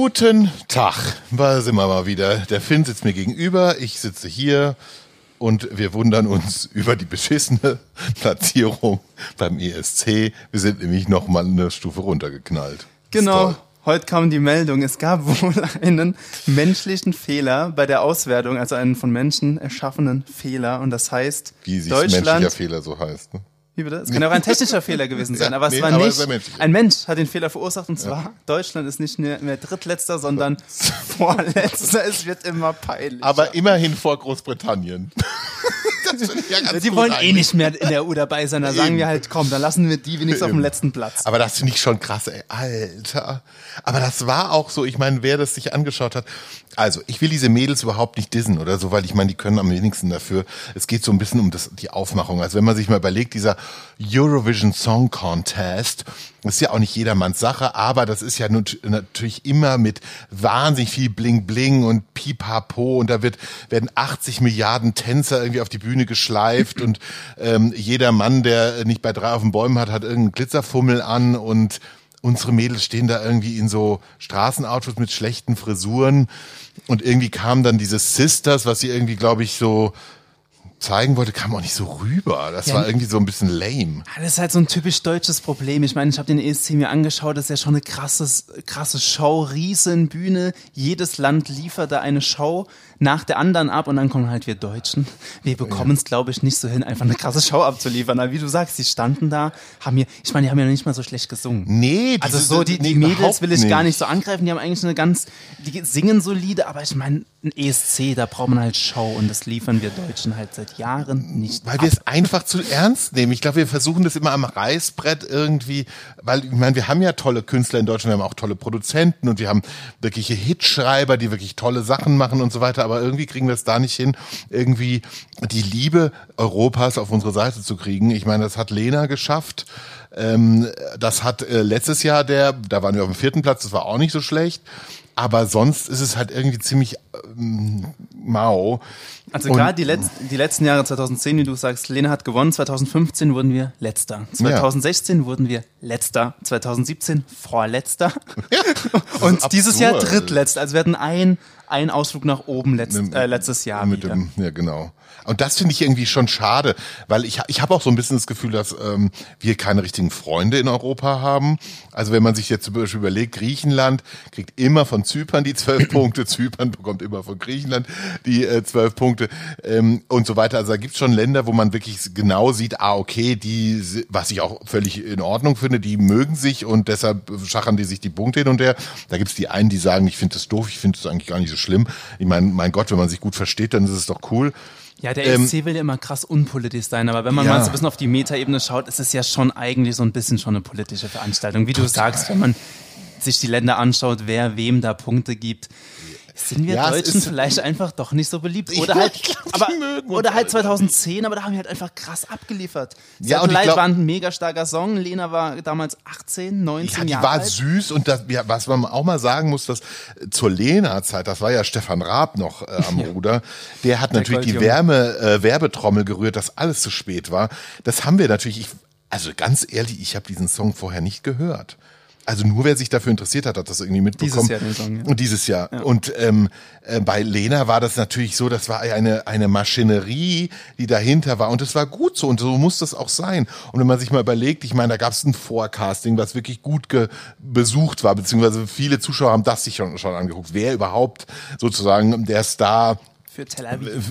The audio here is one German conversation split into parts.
Guten Tag, da sind wir mal wieder. Der Finn sitzt mir gegenüber, ich sitze hier und wir wundern uns über die beschissene Platzierung beim ESC. Wir sind nämlich nochmal eine Stufe runtergeknallt. Genau, heute kam die Meldung, es gab wohl einen menschlichen Fehler bei der Auswertung, also einen von Menschen erschaffenen Fehler. Und das heißt, Wie sich Deutschland... menschlicher Fehler so heißt, ne? Wie bitte? Es kann auch ein technischer Fehler gewesen sein, aber es war aber nicht. menschlich. Ein Mensch hat den Fehler verursacht und zwar Deutschland ist nicht mehr drittletzter, sondern vorletzter. Es wird immer peinlicher. Aber immerhin vor Großbritannien. Das finde ich ja ganz die gut wollen eigentlich. nicht mehr in der EU dabei sein. Da sagen wir halt, komm, dann lassen wir die wenigstens auf dem letzten Platz. Aber das finde ich schon krass, ey. Alter. Aber das war auch so, ich meine, wer das sich angeschaut hat. Also, ich will diese Mädels überhaupt nicht dissen oder so, weil ich meine, die können am wenigsten dafür. Es geht so ein bisschen um die Aufmachung. Also, wenn man sich mal überlegt, dieser Eurovision Song Contest, das ist ja auch nicht jedermanns Sache, aber das ist ja natürlich immer mit wahnsinnig viel Bling Bling und Pipapo und da werden 80 Milliarden Tänzer irgendwie auf die Bühne geschleift und jeder Mann, der nicht bei 3 auf den Bäumen hat irgendeinen Glitzerfummel an und unsere Mädels stehen da irgendwie in so Straßenoutfits mit schlechten Frisuren und irgendwie kam dann dieses Sisters, was sie irgendwie, glaube ich, so zeigen wollte, kam auch nicht so rüber. Das war irgendwie so ein bisschen lame. Das ist halt so ein typisch deutsches Problem. Ich meine, ich habe den ESC mir angeschaut, das ist ja schon eine krasse Show, Riesenbühne. Jedes Land liefert da eine Show nach der anderen ab und dann kommen halt wir Deutschen. Wir bekommen es, glaube ich, nicht so hin, einfach eine krasse Show abzuliefern. Aber wie du sagst, die standen da, die haben ja noch nicht mal so schlecht gesungen. Nee, also so die Mädels will ich gar nicht so angreifen, die haben eigentlich die singen solide, aber ich meine, ein ESC, da braucht man halt Show und das liefern wir Deutschen halt seit Jahren nicht. Weil wir es einfach zu ernst nehmen. Ich glaube, wir versuchen das immer am Reißbrett irgendwie, weil ich meine, wir haben ja tolle Künstler in Deutschland, wir haben auch tolle Produzenten und wir haben wirkliche Hitschreiber, die wirklich tolle Sachen machen und so weiter, aber irgendwie kriegen wir es da nicht hin, irgendwie die Liebe Europas auf unsere Seite zu kriegen. Ich meine, das hat Lena geschafft. Das hat letztes Jahr da waren wir auf dem 4. Platz, das war auch nicht so schlecht. Aber sonst ist es halt irgendwie ziemlich mau. Also gerade die letzten Jahre, 2010, wie du sagst, Lena hat gewonnen, 2015 wurden wir Letzter, 2016 wurden wir Letzter, 2017 Vorletzter und dieses Jahr Drittletzter. Also wir hatten einen Ausflug nach oben letztes Jahr wieder. Ja, genau. Und das finde ich irgendwie schon schade, weil ich habe auch so ein bisschen das Gefühl, dass wir keine richtigen Freunde in Europa haben. Also wenn man sich jetzt zum Beispiel überlegt, Griechenland kriegt immer von Zypern die 12 Punkte, Zypern bekommt immer von Griechenland die 12 Punkte und so weiter. Also da gibt's schon Länder, wo man wirklich genau sieht, okay, was ich auch völlig in Ordnung finde, die mögen sich und deshalb schachern die sich die Punkte hin und her. Da gibt's die einen, die sagen, ich finde das doof, ich finde das eigentlich gar nicht so schlimm. Ich meine, mein Gott, wenn man sich gut versteht, dann ist es doch cool. Ja, der ESC will ja immer krass unpolitisch sein, aber wenn man mal so ein bisschen auf die Metaebene schaut, ist es ja schon eigentlich so ein bisschen schon eine politische Veranstaltung. Wie du sagst, wenn man sich die Länder anschaut, wer wem da Punkte gibt, sind wir Deutschen vielleicht einfach doch nicht so beliebt. Oder halt 2010, aber da haben wir halt einfach krass abgeliefert. Ja, und Satellite war ein mega starker Song. Lena war damals 18, 19 Jahre alt. Die war süß und was man auch mal sagen muss, dass zur Lena-Zeit, das war ja Stefan Raab noch am Ruder, der hat natürlich die Werbetrommel gerührt, dass alles zu spät war. Das haben wir natürlich, also ganz ehrlich, ich habe diesen Song vorher nicht gehört. Also nur wer sich dafür interessiert hat, hat das irgendwie mitbekommen. Dieses Jahr den Song, ja. Und dieses Jahr. Ja. Und bei Lena war das natürlich so, das war eine Maschinerie, die dahinter war. Und das war gut so und so muss das auch sein. Und wenn man sich mal überlegt, ich meine, da gab es ein Forecasting, was wirklich gut besucht war, beziehungsweise viele Zuschauer haben das sich schon angeguckt. Wer überhaupt sozusagen der Star für Tel Aviv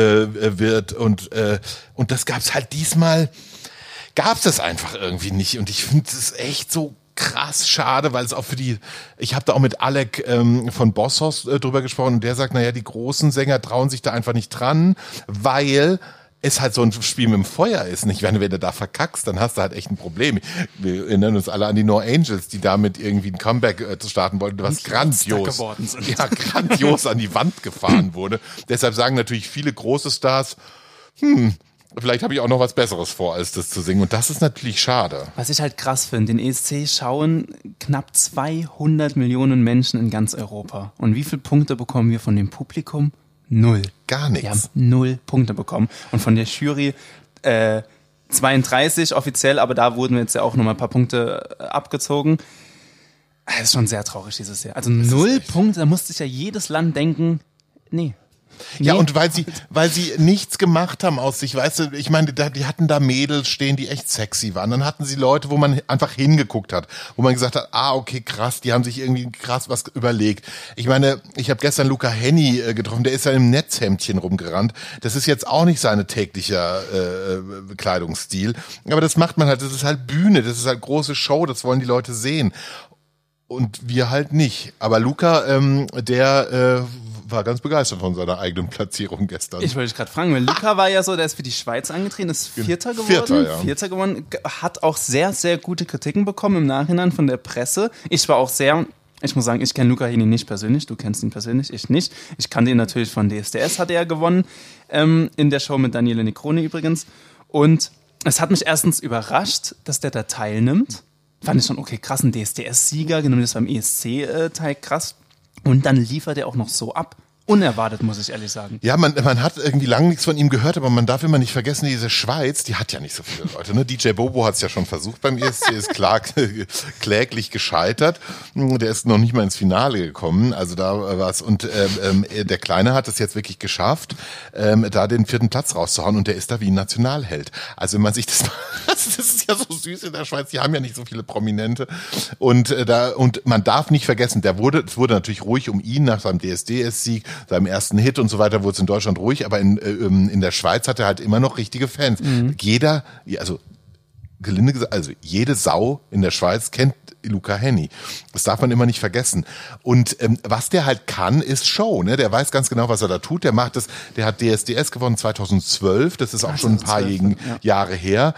wird. Und das gab's halt diesmal, gab's das einfach irgendwie nicht. Und ich finde es echt so krass schade, weil es auch ich habe da auch mit Alec von Bossos drüber gesprochen und der sagt, naja, die großen Sänger trauen sich da einfach nicht dran, weil es halt so ein Spiel mit dem Feuer ist. Nicht, wenn du da verkackst, dann hast du halt echt ein Problem. Wir erinnern uns alle an die No Angels, die damit irgendwie ein Comeback zu starten wollten, was grandios an die Wand gefahren wurde. Deshalb sagen natürlich viele große Stars, vielleicht habe ich auch noch was Besseres vor, als das zu singen. Und das ist natürlich schade. Was ich halt krass finde, den ESC schauen knapp 200 Millionen Menschen in ganz Europa. Und wie viele Punkte bekommen wir von dem Publikum? 0. Gar nichts. Wir haben 0 Punkte bekommen. Und von der Jury 32 offiziell, aber da wurden jetzt ja auch nochmal ein paar Punkte abgezogen. Das ist schon sehr traurig dieses Jahr. Also 0 Punkte, da musste sich ja jedes Land denken, nee. Ja, und weil sie nichts gemacht haben aus sich, weißt du, ich meine, die hatten da Mädels stehen, die echt sexy waren. Dann hatten sie Leute, wo man einfach hingeguckt hat, wo man gesagt hat, okay, krass, die haben sich irgendwie krass was überlegt. Ich meine, ich habe gestern Luca Hänni getroffen, der ist ja im Netzhemdchen rumgerannt. Das ist jetzt auch nicht sein täglicher Kleidungsstil, aber das macht man halt, das ist halt Bühne, das ist halt große Show, das wollen die Leute sehen. Und wir halt nicht. Aber Luca, der war ganz begeistert von seiner eigenen Platzierung gestern. Ich wollte dich gerade fragen, weil Luca war ja so, der ist für die Schweiz angetreten, ist Vierter geworden, hat auch sehr, sehr gute Kritiken bekommen im Nachhinein von der Presse. Ich muss sagen, ich kenne Luca Hänni nicht persönlich, du kennst ihn persönlich, ich nicht. Ich kannte ihn natürlich von DSDS, hat er gewonnen, in der Show mit Daniele Necroni übrigens. Und es hat mich erstens überrascht, dass der da teilnimmt. Fand ich schon, okay, krass, ein DSDS-Sieger, genommen das beim ESC-Teil, krass. Und dann liefert er auch noch so ab. Unerwartet, muss ich ehrlich sagen. Ja, man hat irgendwie lange nichts von ihm gehört, aber man darf immer nicht vergessen, diese Schweiz, die hat ja nicht so viele Leute. Ne? DJ Bobo hat es ja schon versucht beim ESC, ist kläglich gescheitert. Der ist noch nicht mal ins Finale gekommen. Also da war's. Und der Kleine hat es jetzt wirklich geschafft, da den 4. Platz rauszuhauen. Und der ist da wie ein Nationalheld. Also wenn man sich das ist ja so süß in der Schweiz. Die haben ja nicht so viele Prominente. Und man darf nicht vergessen, es wurde natürlich ruhig um ihn nach seinem DSDS-Sieg, seinem ersten Hit und so weiter, wurde es in Deutschland ruhig, aber in der Schweiz hat er halt immer noch richtige Fans. Gelinde gesagt, also jede Sau in der Schweiz kennt Luca Hänni. Das darf man immer nicht vergessen. Und was der halt kann, ist Show. Ne? Der weiß ganz genau, was er da tut. Der hat DSDS gewonnen 2012. Das ist auch schon ein paar Jahre her.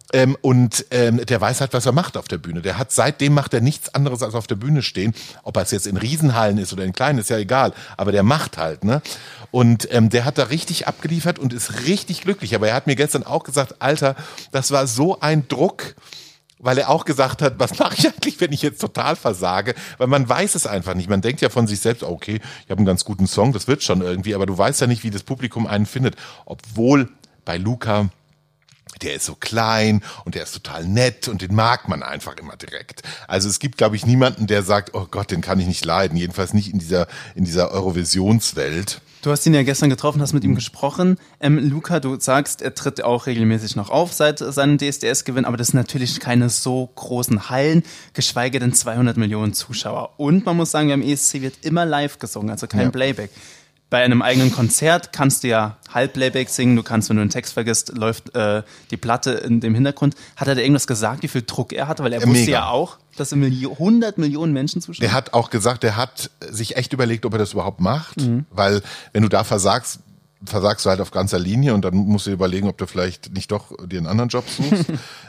Der weiß halt, was er macht auf der Bühne. Seitdem macht er nichts anderes als auf der Bühne stehen. Ob er es jetzt in Riesenhallen ist oder in kleinen, ist ja egal. Aber der macht halt, ne? Und der hat da richtig abgeliefert und ist richtig glücklich. Aber er hat mir gestern auch gesagt, Alter, das war so ein Druck, weil er auch gesagt hat, was mache ich eigentlich, wenn ich jetzt total versage? Weil man weiß es einfach nicht. Man denkt ja von sich selbst, okay, ich habe einen ganz guten Song, das wird schon irgendwie. Aber du weißt ja nicht, wie das Publikum einen findet. Obwohl bei Luca, der ist so klein und der ist total nett und den mag man einfach immer direkt. Also es gibt, glaube ich, niemanden, der sagt, oh Gott, den kann ich nicht leiden. Jedenfalls nicht in dieser Eurovisionswelt. Du hast ihn ja gestern getroffen, hast mit ihm gesprochen. Luca, du sagst, er tritt auch regelmäßig noch auf seit seinem DSDS-Gewinn, aber das sind natürlich keine so großen Hallen, geschweige denn 200 Millionen Zuschauer. Und man muss sagen, beim ESC wird immer live gesungen, also kein Playback. Bei einem eigenen Konzert kannst du ja Halbplayback singen, du kannst, wenn du einen Text vergisst, läuft die Platte in dem Hintergrund. Hat er da irgendwas gesagt, wie viel Druck er hatte? Weil er wusste ja auch, dass 100 Millionen Menschen zuschauen. Der hat auch gesagt, der hat sich echt überlegt, ob er das überhaupt macht, weil wenn du da versagst du halt auf ganzer Linie und dann musst du dir überlegen, ob du vielleicht nicht doch dir einen anderen Job suchst.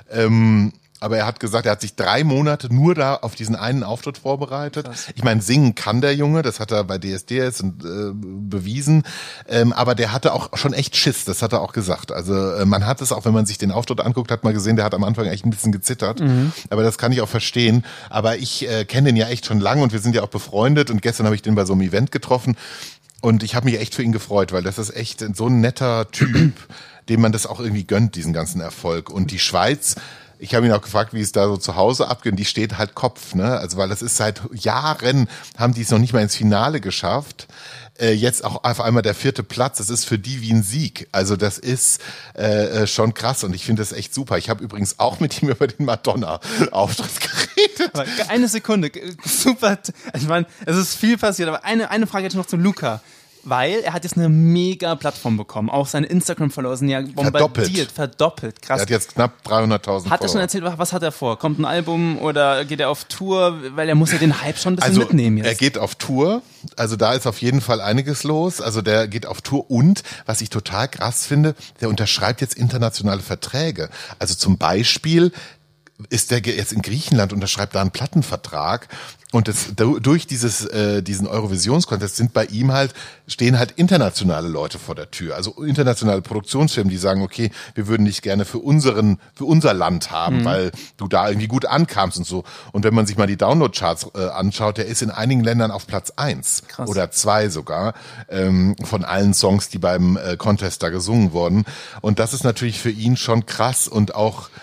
Aber er hat gesagt, er hat sich 3 Monate nur da auf diesen einen Auftritt vorbereitet. Krass. Ich meine, singen kann der Junge, das hat er bei DSDS bewiesen. Aber der hatte auch schon echt Schiss, das hat er auch gesagt. Also man hat es auch, wenn man sich den Auftritt anguckt, hat man gesehen, der hat am Anfang echt ein bisschen gezittert. Aber das kann ich auch verstehen. Aber ich kenne den ja echt schon lange und wir sind ja auch befreundet. Und gestern habe ich den bei so einem Event getroffen. Und ich habe mich echt für ihn gefreut, weil das ist echt so ein netter Typ, dem man das auch irgendwie gönnt, diesen ganzen Erfolg. Und die Schweiz, ich habe ihn auch gefragt, wie es da so zu Hause abgeht. Und die steht halt Kopf, ne? Also weil das ist seit Jahren, haben die es noch nicht mal ins Finale geschafft. Jetzt auch auf einmal der 4. Platz. Das ist für die wie ein Sieg. Also das ist schon krass und ich finde das echt super. Ich habe übrigens auch mit ihm über den Madonna-Auftritt geredet. Aber eine Sekunde, super. Ich meine, es ist viel passiert, aber eine Frage jetzt noch zu Luca. Weil er hat jetzt eine mega Plattform bekommen. Auch seine Instagram-Follower sind ja bombardiert, verdoppelt. Krass. Er hat jetzt knapp 300.000 Follower. Hat er schon erzählt, was hat er vor? Kommt ein Album oder geht er auf Tour? Weil er muss ja den Hype schon ein bisschen mitnehmen jetzt. Er geht auf Tour. Also da ist auf jeden Fall einiges los. Also der geht auf Tour und, was ich total krass finde, der unterschreibt jetzt internationale Verträge. Also zum Beispiel ist der jetzt in Griechenland, unterschreibt da einen Plattenvertrag und durch diesen Eurovisionskontest stehen halt internationale Leute vor der Tür, also internationale Produktionsfirmen, die sagen, okay, wir würden dich gerne für unser Land haben, weil du da irgendwie gut ankamst und so. Und wenn man sich mal die Download-Charts anschaut, der ist in einigen Ländern auf Platz 1 oder 2 sogar, von allen Songs, die beim Contest da gesungen wurden. Und das ist natürlich für ihn schon krass und auch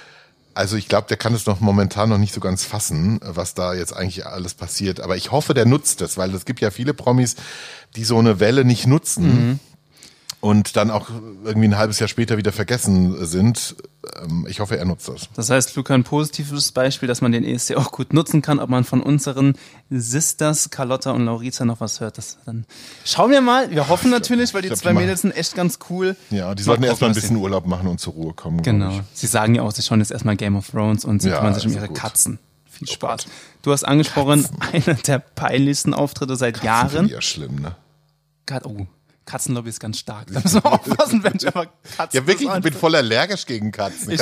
Also ich glaube, der kann es noch momentan noch nicht so ganz fassen, was da jetzt eigentlich alles passiert. Aber ich hoffe, der nutzt es, weil es gibt ja viele Promis, die so eine Welle nicht nutzen und dann auch irgendwie ein halbes Jahr später wieder vergessen sind. Ich hoffe, er nutzt das. Das heißt, Luca, ein positives Beispiel, dass man den ESC auch gut nutzen kann. Ob man von unseren Sisters, Carlotta und Lauriza, noch was hört, dann schauen wir mal. Wir hoffen natürlich, weil die zwei Mädels sind echt ganz cool. Ja, die sollten erstmal ein bisschen Urlaub machen und zur Ruhe kommen. Genau. Sie sagen ja auch, sie schauen jetzt erstmal Game of Thrones und sie kümmern sich um ihre Katzen. Viel Spaß. Du hast angesprochen, einer der peinlichsten Auftritte seit Jahren. Finde ich ja schlimm, ne? Katzenlobby ist ganz stark. Da müssen wir aufpassen, wenn ich aber Katzen. Ja, wirklich, ich bin voll allergisch gegen Katzen.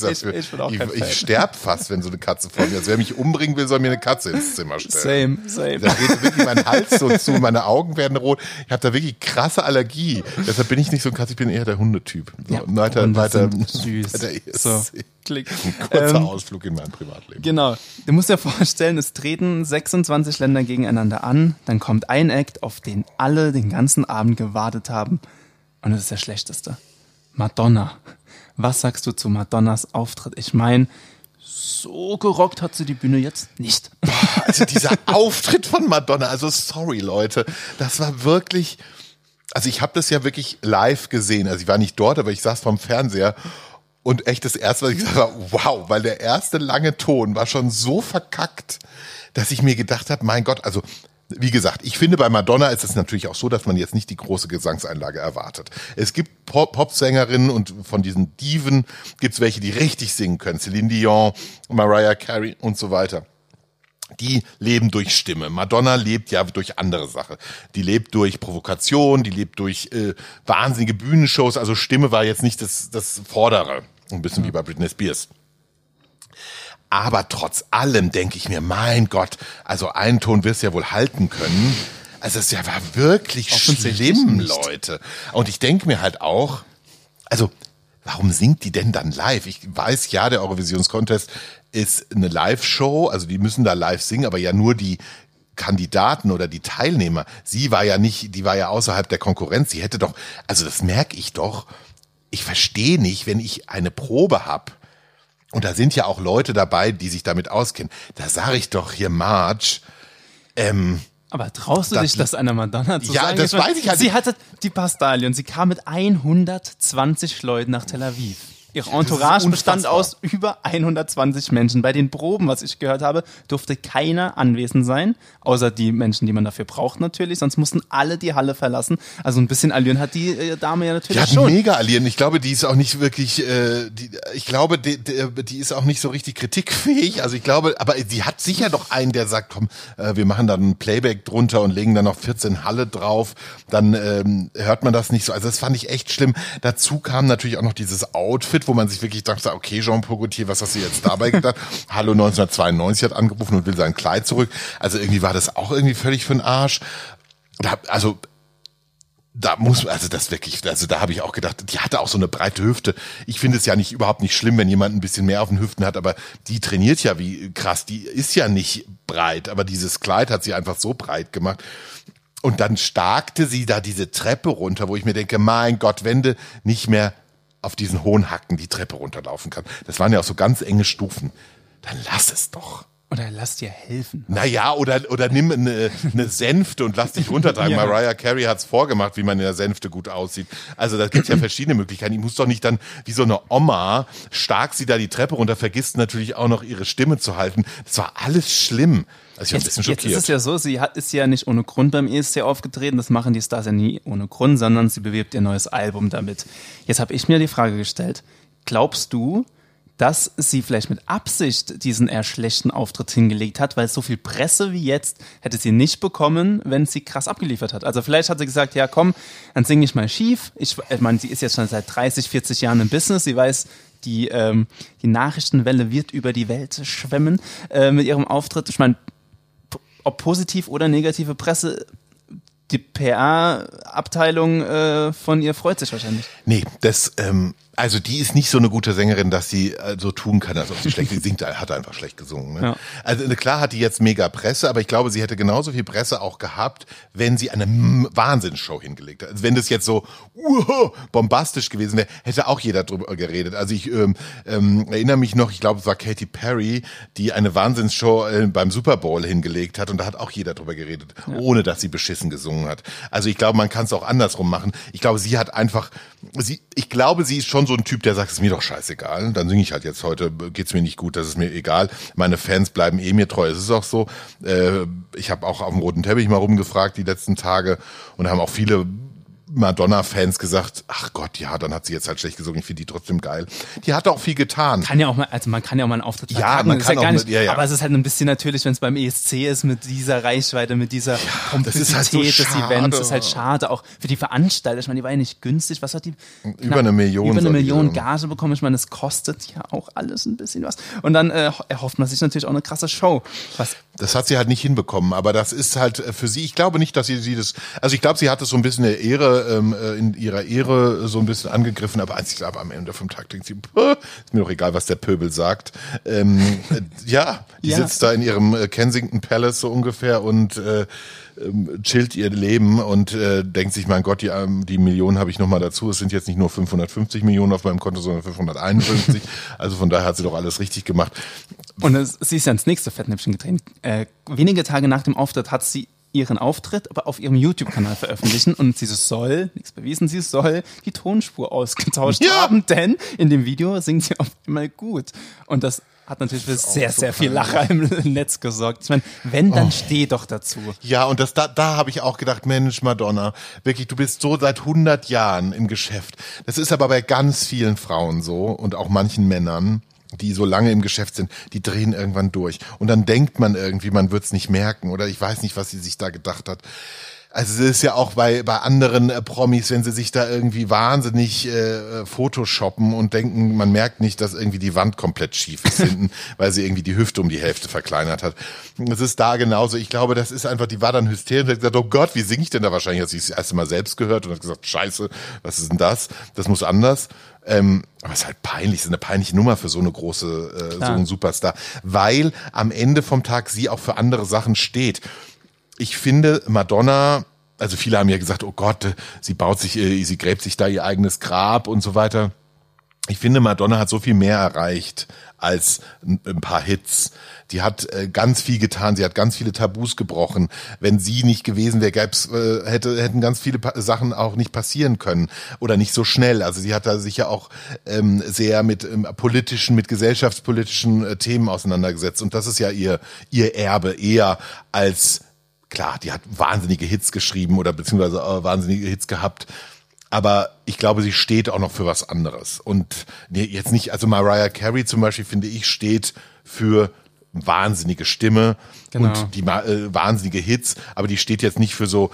Ich sterbe fast, wenn so eine Katze vor mir ist. Wer mich umbringen will, soll mir eine Katze ins Zimmer stellen. Same. Da geht wirklich mein Hals so zu, meine Augen werden rot. Ich habe da wirklich krasse Allergie. Deshalb bin ich nicht so ein Katze, ich bin eher der Hundetyp. So, ja, weiter. Süß. So. Klick. Ein kurzer Ausflug in mein Privatleben. Genau. Du musst dir vorstellen, es treten 26 Länder gegeneinander an. Dann kommt ein Act, auf den alle den ganzen Abend gewartet haben. Und es ist der schlechteste. Madonna. Was sagst du zu Madonnas Auftritt? Ich meine, so gerockt hat sie die Bühne jetzt nicht. Also dieser Auftritt von Madonna, also sorry Leute, das war wirklich, also ich habe das ja wirklich live gesehen. Also ich war nicht dort, aber ich saß vorm Fernseher. Und echt das erste, was ich gesagt habe, wow, weil der erste lange Ton war schon so verkackt, dass ich mir gedacht habe, mein Gott, also wie gesagt, ich finde bei Madonna ist es natürlich auch so, dass man jetzt nicht die große Gesangseinlage erwartet. Es gibt Popsängerinnen und von diesen Diven gibt es welche, die richtig singen können. Celine Dion, Mariah Carey und so weiter. Die leben durch Stimme. Madonna lebt ja durch andere Sachen. Die lebt durch Provokation, die lebt durch wahnsinnige Bühnenshows. Also Stimme war jetzt nicht das Vordere. Ein bisschen wie bei Britney Spears. Aber trotz allem denke ich mir, mein Gott, also einen Ton wirst du ja wohl halten können. Also es war wirklich schlimm, Leute. Und ich denke mir halt auch, also warum singt die denn dann live? Ich weiß ja, der Eurovisions-Contest ist eine Live-Show, also die müssen da live singen, aber ja nur die Kandidaten oder die Teilnehmer. Sie war ja nicht, die war ja außerhalb der Konkurrenz. Sie hätte doch, also das merke ich doch. Ich verstehe nicht, wenn ich eine Probe habe und da sind ja auch Leute dabei, die sich damit auskennen. Da sage ich doch hier, Marge, aber traust du dich, das einer Madonna zu sagen? Ja, das weiß ich halt. Sie hatte die Bastalie und sie kam mit 120 Leuten nach Tel Aviv. Ihre Entourage bestand aus über 120 Menschen. Bei den Proben, was ich gehört habe, durfte keiner anwesend sein, außer die Menschen, die man dafür braucht natürlich. Sonst mussten alle die Halle verlassen. Also ein bisschen Allüren hat die Dame ja natürlich schon. Die hat mega Allüren. Ich glaube, die ist auch nicht wirklich, die ist auch nicht so richtig kritikfähig. Also ich glaube, aber sie hat sicher doch einen, der sagt, komm, wir machen dann ein Playback drunter und legen dann noch 14 Halle drauf. Dann hört man das nicht so. Also das fand ich echt schlimm. Dazu kam natürlich auch noch dieses Outfit, wo man sich wirklich dachte, okay, Jean-Paul Gaultier, was hast du jetzt dabei gedacht? Hallo 1992 hat angerufen und will sein Kleid zurück. Also irgendwie war das auch irgendwie völlig für den Arsch. Da habe ich auch gedacht, die hatte auch so eine breite Hüfte. Ich finde es ja überhaupt nicht schlimm, wenn jemand ein bisschen mehr auf den Hüften hat, aber die trainiert ja wie krass. Die ist ja nicht breit, aber dieses Kleid hat sie einfach so breit gemacht. Und dann starkte sie da diese Treppe runter, wo ich mir denke, mein Gott, wenn du nicht mehr auf diesen hohen Hacken die Treppe runterlaufen kann. Das waren ja auch so ganz enge Stufen. Dann lass es doch. Oder lass dir helfen. Naja, oder nimm eine Sänfte und lass dich runtertragen. Ja. Mariah Carey hat's vorgemacht, wie man in der Sänfte gut aussieht. Also da gibt's ja verschiedene Möglichkeiten. Die muss doch nicht dann wie so eine Oma stark sie da die Treppe runter, vergisst natürlich auch noch ihre Stimme zu halten. Das war alles schlimm. Also ich war ein bisschen schockiert. Jetzt ist es ja so, sie ist ja nicht ohne Grund beim ESC aufgetreten. Das machen die Stars ja nie ohne Grund, sondern sie bewirbt ihr neues Album damit. Jetzt habe ich mir die Frage gestellt, glaubst du, dass sie vielleicht mit Absicht diesen eher schlechten Auftritt hingelegt hat, weil so viel Presse wie jetzt hätte sie nicht bekommen, wenn sie krass abgeliefert hat. Also vielleicht hat sie gesagt, ja komm, dann singe ich mal schief. Ich meine, sie ist jetzt schon seit 30, 40 Jahren im Business. Sie weiß, die Nachrichtenwelle wird über die Welt schwemmen mit ihrem Auftritt. Ich meine, ob positiv oder negative Presse, die PR-Abteilung von ihr freut sich wahrscheinlich. Nee, Also die ist nicht so eine gute Sängerin, dass sie so tun kann, als ob sie schlecht singt. Hat einfach schlecht gesungen. Ne? Ja. Also klar hat die jetzt mega Presse, aber ich glaube, sie hätte genauso viel Presse auch gehabt, wenn sie eine Wahnsinnsshow hingelegt hätte. Also wenn das jetzt so bombastisch gewesen wäre, hätte auch jeder drüber geredet. Also ich erinnere mich noch, ich glaube, es war Katy Perry, die eine Wahnsinnsshow beim Super Bowl hingelegt hat und da hat auch jeder drüber geredet, ohne dass sie beschissen gesungen hat. Also ich glaube, man kann es auch andersrum machen. Ich glaube, sie hat einfach, ich glaube, sie ist schon so ein Typ, der sagt, es ist mir doch scheißegal. Dann singe ich halt jetzt heute, geht's mir nicht gut, das ist mir egal. Meine Fans bleiben mir treu. Es ist auch so, ich habe auch auf dem roten Teppich mal rumgefragt die letzten Tage und haben auch viele Madonna-Fans gesagt, ach Gott, ja, dann hat sie jetzt halt schlecht gesungen, ich finde die trotzdem geil. Die hat auch viel getan. Kann ja auch mal, also man kann ja auch mal einen Auftritt verkacken, man kann auch nicht, aber es ist halt ein bisschen natürlich, wenn es beim ESC ist, mit dieser Reichweite, mit dieser Komplexität halt so des Events, ist halt schade, auch für die Veranstalter. Ich meine, die war ja nicht günstig, was hat die? Über eine Million Gage bekommen. Ich meine, es kostet ja auch alles ein bisschen was. Und dann erhofft man sich natürlich auch eine krasse Show. Das hat sie halt nicht hinbekommen, aber das ist halt für sie, ich glaube nicht, dass sie das, also ich glaube, sie hat es so ein bisschen in ihrer Ehre so ein bisschen angegriffen, aber ich glaube, am Ende vom Tag denkt sie, ist mir doch egal, was der Pöbel sagt. Die sitzt da in ihrem Kensington Palace so ungefähr und chillt ihr Leben und denkt sich, mein Gott, die Millionen habe ich nochmal dazu. Es sind jetzt nicht nur 550 Millionen auf meinem Konto, sondern 551. Also von daher hat sie doch alles richtig gemacht. Und sie ist ja ins nächste Fettnäpfchen getreten. Wenige Tage nach dem Auftritt hat sie ihren Auftritt aber auf ihrem YouTube-Kanal veröffentlichen und sie soll, nichts bewiesen, sie soll die Tonspur ausgetauscht haben, denn in dem Video singt sie auf einmal gut. Und das hat natürlich für sehr, sehr viel Lacher im Netz gesorgt. Ich meine, wenn, dann steh doch dazu. Ja, und da habe ich auch gedacht, Mensch, Madonna, wirklich, du bist so seit 100 Jahren im Geschäft. Das ist aber bei ganz vielen Frauen so und auch manchen Männern, die so lange im Geschäft sind, die drehen irgendwann durch. Und dann denkt man irgendwie, man wird's nicht merken oder ich weiß nicht, was sie sich da gedacht hat. Also es ist ja auch bei anderen Promis, wenn sie sich da irgendwie wahnsinnig photoshoppen und denken, man merkt nicht, dass irgendwie die Wand komplett schief ist hinten, weil sie irgendwie die Hüfte um die Hälfte verkleinert hat. Es ist da genauso. Ich glaube, das ist einfach, die war dann hysterisch und hat gesagt, oh Gott, wie singe ich denn da? Wahrscheinlich hat sie das erste Mal selbst gehört und hat gesagt, scheiße, was ist denn das? Das muss anders. Aber es ist halt peinlich, es ist eine peinliche Nummer für so eine große, so einen Superstar, weil am Ende vom Tag sie auch für andere Sachen steht. Ich finde, Madonna, also viele haben ja gesagt, oh Gott, sie gräbt sich da ihr eigenes Grab und so weiter. Ich finde, Madonna hat so viel mehr erreicht als ein paar Hits. Die hat ganz viel getan, sie hat ganz viele Tabus gebrochen. Wenn sie nicht gewesen wäre, hätten ganz viele Sachen auch nicht passieren können oder nicht so schnell. Also sie hat da sich ja auch sehr mit gesellschaftspolitischen Themen auseinandergesetzt und das ist ja ihr Erbe eher als, klar, die hat wahnsinnige Hits geschrieben oder beziehungsweise wahnsinnige Hits gehabt. Aber ich glaube, sie steht auch noch für was anderes. Und jetzt nicht, also Mariah Carey zum Beispiel, finde ich, steht für wahnsinnige Stimme und die wahnsinnige Hits, aber die steht jetzt nicht für so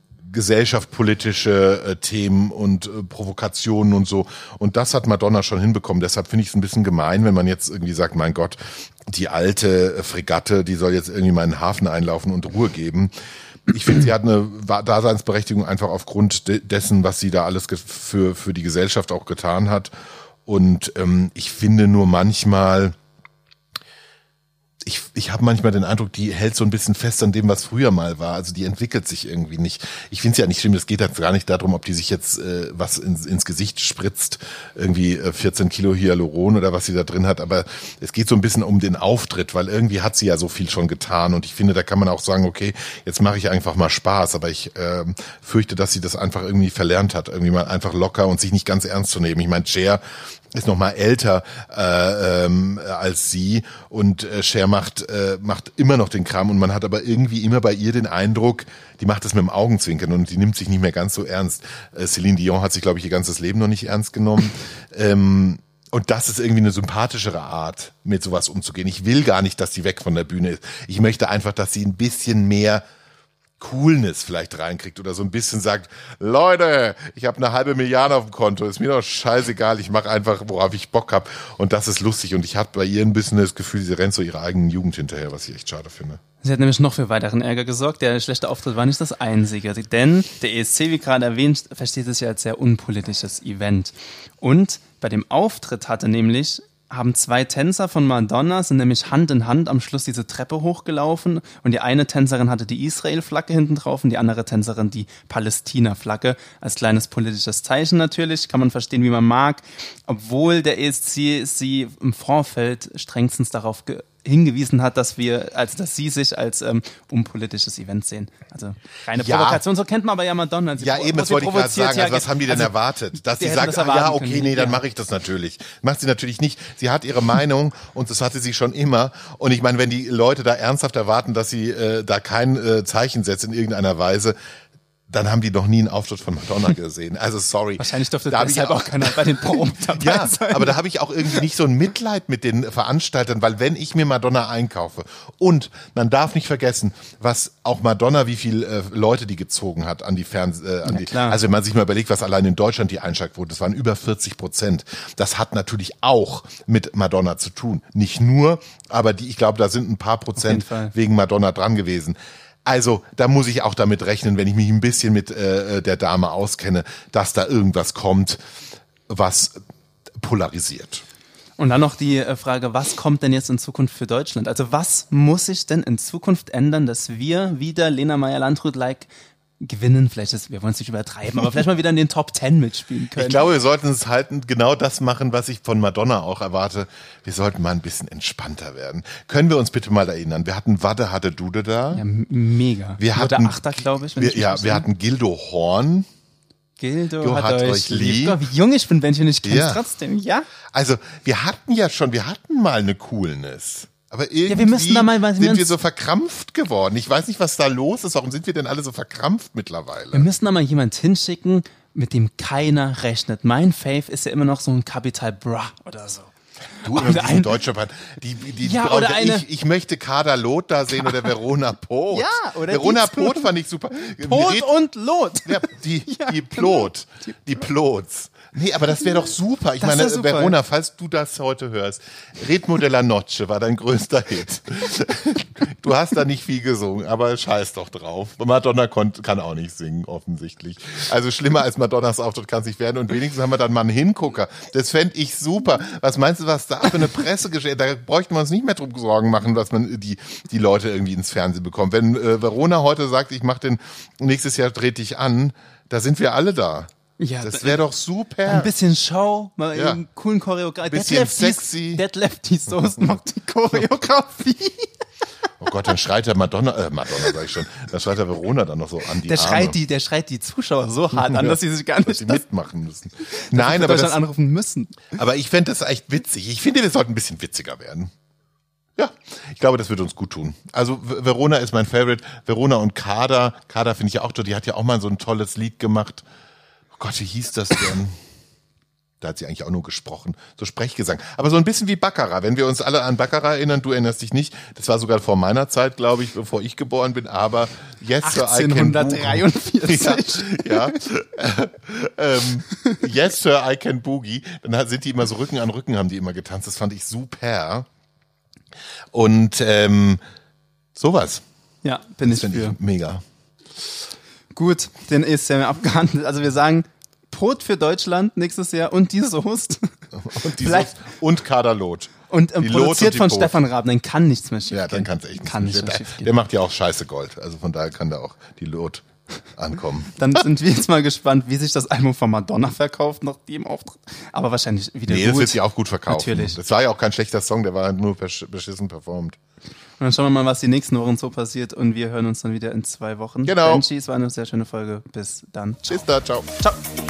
gesellschaftspolitische Themen und Provokationen und so. Und das hat Madonna schon hinbekommen. Deshalb finde ich es ein bisschen gemein, wenn man jetzt irgendwie sagt, mein Gott, die alte Fregatte, die soll jetzt irgendwie mal in den Hafen einlaufen und Ruhe geben. Ich finde, sie hat eine Daseinsberechtigung einfach aufgrund dessen, was sie da alles für die Gesellschaft auch getan hat. Und ich finde nur manchmal, ich habe manchmal den Eindruck, die hält so ein bisschen fest an dem, was früher mal war. Also die entwickelt sich irgendwie nicht. Ich finde es ja nicht schlimm, es geht jetzt gar nicht darum, ob die sich jetzt was ins Gesicht spritzt, irgendwie 14 Kilo Hyaluron oder was sie da drin hat. Aber es geht so ein bisschen um den Auftritt, weil irgendwie hat sie ja so viel schon getan. Und ich finde, da kann man auch sagen, okay, jetzt mache ich einfach mal Spaß. Aber ich fürchte, dass sie das einfach irgendwie verlernt hat, irgendwie mal einfach locker und sich nicht ganz ernst zu nehmen. Ich meine, Cher ist noch mal älter als sie und Cher macht immer noch den Kram und man hat aber irgendwie immer bei ihr den Eindruck, die macht das mit dem Augenzwinkern und die nimmt sich nicht mehr ganz so ernst. Celine Dion hat sich, glaube ich, ihr ganzes Leben noch nicht ernst genommen. Und das ist irgendwie eine sympathischere Art, mit sowas umzugehen. Ich will gar nicht, dass die weg von der Bühne ist. Ich möchte einfach, dass sie ein bisschen mehr Coolness vielleicht reinkriegt oder so ein bisschen sagt, Leute, ich habe 500 Milliarden auf dem Konto, ist mir doch scheißegal, ich mache einfach, worauf ich Bock habe und das ist lustig und ich habe bei ihr ein bisschen das Gefühl, sie rennt so ihrer eigenen Jugend hinterher, was ich echt schade finde. Sie hat nämlich noch für weiteren Ärger gesorgt. Der schlechte Auftritt war nicht das einzige, denn der ESC, wie gerade erwähnt, versteht es ja als sehr unpolitisches Event. Und bei dem Auftritt hatte, nämlich haben 2 Tänzer von Madonna, sind nämlich Hand in Hand am Schluss diese Treppe hochgelaufen und die eine Tänzerin hatte die Israel-Flagge hinten drauf und die andere Tänzerin die Palästina-Flagge. Als kleines politisches Zeichen natürlich, kann man verstehen, wie man mag, obwohl der ESC sie im Vorfeld strengstens darauf hingewiesen hat, dass sie sich als unpolitisches Event sehen. Also reine Provokation, so kennt man aber ja Madonna. Eben, das wollte ich gerade sagen. Also was haben die denn erwartet? Dass sie sagt, dann mache ich das natürlich. Macht sie natürlich nicht. Sie hat ihre Meinung und das hatte sie schon immer. Und ich meine, wenn die Leute da ernsthaft erwarten, dass sie da kein Zeichen setzt in irgendeiner Weise, dann haben die noch nie einen Auftritt von Madonna gesehen. Also sorry. Wahrscheinlich durfte deshalb auch keiner bei den Proben dabei sein. Aber da habe ich auch irgendwie nicht so ein Mitleid mit den Veranstaltern, weil wenn ich mir Madonna einkaufe und man darf nicht vergessen, was auch Madonna, wie viele Leute die gezogen hat an die also wenn man sich mal überlegt, was allein in Deutschland die Einschaltquote, das waren über 40%. Das hat natürlich auch mit Madonna zu tun. Nicht nur, aber ich glaube, da sind ein paar Prozent wegen Madonna dran gewesen. Also da muss ich auch damit rechnen, wenn ich mich ein bisschen mit der Dame auskenne, dass da irgendwas kommt, was polarisiert. Und dann noch die Frage, was kommt denn jetzt in Zukunft für Deutschland? Also was muss sich denn in Zukunft ändern, dass wir wieder Lena Meyer-Landrut-like gewinnen, wir wollen es nicht übertreiben, aber vielleicht mal wieder in den Top 10 mitspielen können. Ich glaube, wir sollten es halt genau das machen, was ich von Madonna auch erwarte. Wir sollten mal ein bisschen entspannter werden. Können wir uns bitte mal erinnern? Wir hatten Wadde hatte Dude da. Ja, mega. Wir hatten Achter, glaube ich. Wir hatten Gildo Horn. Gildo hat euch lieb. Wie jung ich bin, wenn ich ihn nicht kenne, trotzdem, ja. Also, wir hatten mal eine Coolness. Aber irgendwie wir müssen da mal, sind wir so verkrampft geworden. Ich weiß nicht, was da los ist. Warum sind wir denn alle so verkrampft mittlerweile? Wir müssen da mal jemand hinschicken, mit dem keiner rechnet. Mein Fave ist ja immer noch so ein Capital Bra oder so. Du, ein deutscher Band. Ich möchte Kader Loth da sehen oder Verona Poth. Ja, oder Verona Poth fand ich super. Poth und Loth. Ja, die Plot. Die Plots. Nee, aber das wäre doch super. Ich meine, Verona, falls du das heute hörst, Ritmo della Noche war dein größter Hit. Du hast da nicht viel gesungen, aber scheiß doch drauf. Madonna kann auch nicht singen, offensichtlich. Also schlimmer als Madonnas Auftritt kann es nicht werden. Und wenigstens haben wir dann mal einen Hingucker. Das fände ich super. Was meinst du, was da für eine Pressegeschichte? Da bräuchten wir uns nicht mehr drum Sorgen machen, dass man die Leute irgendwie ins Fernsehen bekommt. Wenn Verona heute sagt, ich mache den nächstes Jahr dreht dich an, da sind wir alle da. Ja, das wäre doch super. Ein bisschen Show, mal einen coolen Choreografie. Bisschen sexy. Dead Lefty Soest macht die Choreografie. Oh Gott, dann schreit der Madonna sag ich schon, dann schreit der Verona dann noch so an die Arme. Der schreit die Zuschauer so hart an, dass sie sich gar nicht mitmachen müssen. Nein, aber das anrufen müssen. Aber ich fände das echt witzig. Ich finde, wir sollten ein bisschen witziger werden. Ja, ich glaube, das wird uns gut tun. Also Verona ist mein Favorite. Verona und Kader. Kader finde ich ja auch toll. Die hat ja auch mal so ein tolles Lied gemacht. Oh Gott, wie hieß das denn? Da hat sie eigentlich auch nur gesprochen. So Sprechgesang. Aber so ein bisschen wie Baccarat. Wenn wir uns alle an Baccarat erinnern, du erinnerst dich nicht. Das war sogar vor meiner Zeit, glaube ich, bevor ich geboren bin. Aber Yes, Sir, I Can Boogie. 1843. Ja. Yes, Sir, I Can Boogie. Dann sind die immer so Rücken an Rücken, haben die immer getanzt. Das fand ich super. Und sowas. Ja, bin ich für. Mega. Gut, den ist ja abgehandelt. Also wir sagen Brot für Deutschland nächstes Jahr und die Soest. Und Kader Loth. Und produziert von Stefan Raab, dann kann nichts mehr schief gehen. Ja, dann kann es echt nichts mehr schief gehen. Der macht ja auch scheiße Gold. Also von daher kann da auch die Loth ankommen. Dann sind wir jetzt mal gespannt, wie sich das Album von Madonna verkauft nach dem Auftritt. Aber wahrscheinlich wieder gut. Das wird sich auch gut verkaufen. Natürlich. Das war ja auch kein schlechter Song, der war nur beschissen performt. Und dann schauen wir mal, was die nächsten Wochen so passiert und wir hören uns dann wieder in 2 Wochen. Genau. Benji, es war eine sehr schöne Folge. Bis dann. Ciao. Bis dann, ciao. Ciao.